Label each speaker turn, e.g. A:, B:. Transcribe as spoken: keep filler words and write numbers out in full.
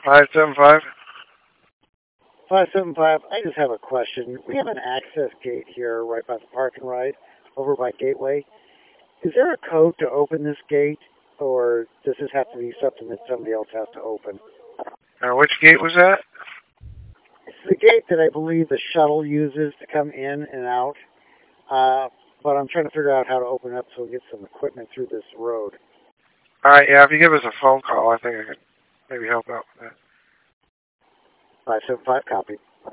A: Five seven five.
B: five seven five, I just have a question. We have an access gate here right by the park and ride over by Gateway. Is there a code to open this gate, or does this have to be something that somebody else has to open?
A: Uh, which gate was that?
B: It's the gate that I believe the shuttle uses to come in and out, uh, but I'm trying to figure out how to open it up so we get some equipment through this road.
A: All right, yeah. If you give us a phone call, I think I could maybe help out with that.
B: five seven five, copy.